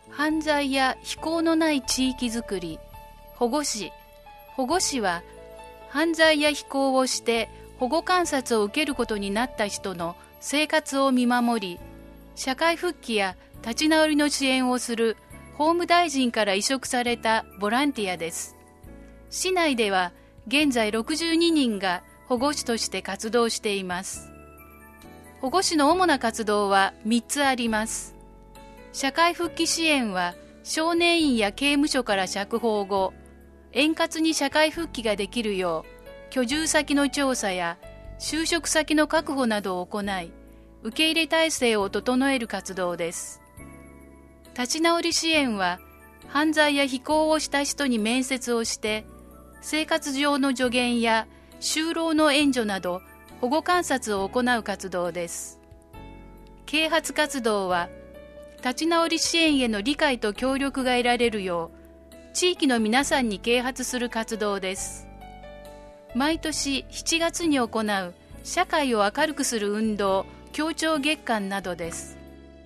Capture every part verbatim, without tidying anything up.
犯罪や非行のない地域づくり。保護司。保護司は犯罪や非行をして保護観察を受けることになった人の生活を見守り、社会復帰や立ち直りの支援をする法務大臣から委嘱されたボランティアです。市内では現在ろくじゅうににんが保護司として活動しています。保護司の主な活動はみっつあります。社会復帰支援は少年院や刑務所から釈放後、円滑に社会復帰ができるよう、居住先の調査や就職先の確保などを行い、受け入れ体制を整える活動です。立ち直り支援は、犯罪や非行をした人に面接をして、生活上の助言や就労の援助など、保護観察を行う活動です。啓発活動は、立ち直り支援への理解と協力が得られるよう、地域の皆さんに啓発する活動です。毎年しちがつに行う社会を明るくする運動協調月間などです。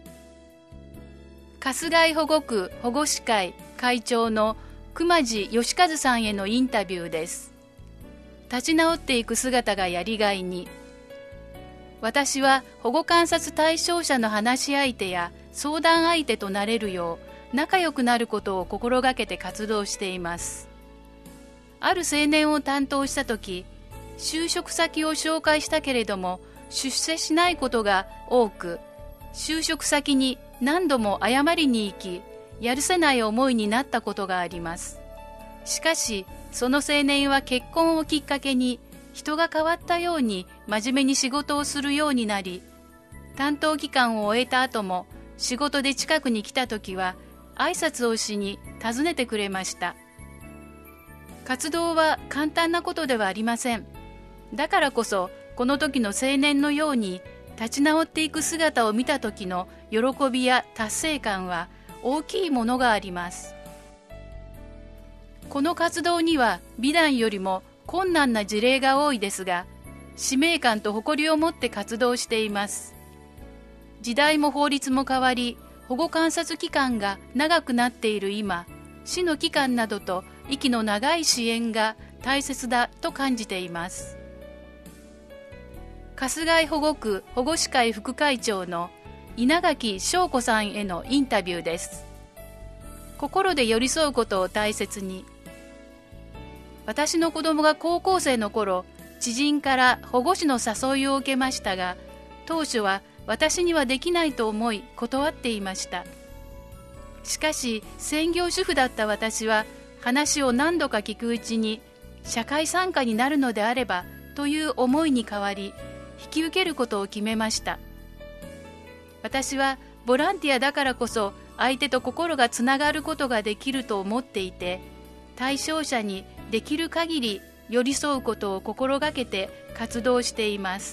春日井保護区保護司会会長の熊地義和さんへのインタビューです。立ち直っていく姿がやりがいに。私は保護観察対象者の話し相手や相談相手となれるよう仲良くなることを心がけて活動しています。ある青年を担当したとき、就職先を紹介したけれども出世しないことが多く、就職先に何度も謝りに行き、やるせない思いになったことがあります。しかし、その青年は結婚をきっかけに人が変わったように真面目に仕事をするようになり、担当期間を終えた後も仕事で近くに来たときは挨拶をしに訪ねてくれました。活動は簡単なことではありません。だからこそ、この時の青年のように立ち直っていく姿を見た時の喜びや達成感は大きいものがあります。この活動には美談よりも困難な事例が多いですが、使命感と誇りを持って活動しています。時代も法律も変わり、保護観察期間が長くなっている今、市の機関などと息の長い支援が大切だと感じています。春日井保護区保護司会副会長の稲垣翔子さんへのインタビューです。心で寄り添うことを大切に。私の子供が高校生の頃、知人から保護司の誘いを受けましたが、当初は私にはできないと思い断っていました。しかし専業主婦だった私は話を何度か聞くうちに、社会参加になるのであればという思いに変わり、引き受けることを決めました。私はボランティアだからこそ相手と心がつながることができると思っていて、対象者にできる限り寄り添うことを心がけて活動しています。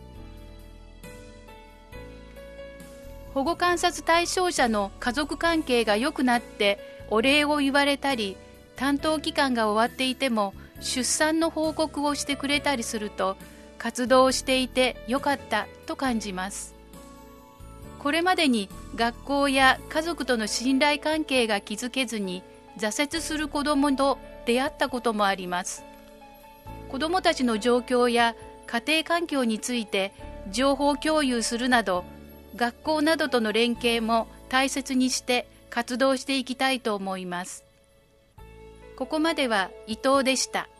保護観察対象者の家族関係が良くなってお礼を言われたり、担当期間が終わっていても出産の報告をしてくれたりすると、活動をしていてよかったと感じます。これまでに学校や家族との信頼関係が築けずに挫折する子どもと出会ったこともあります。子どもたちの状況や家庭環境について情報共有するなど、学校などとの連携も大切にして活動していきたいと思います。ここまでは伊藤でした。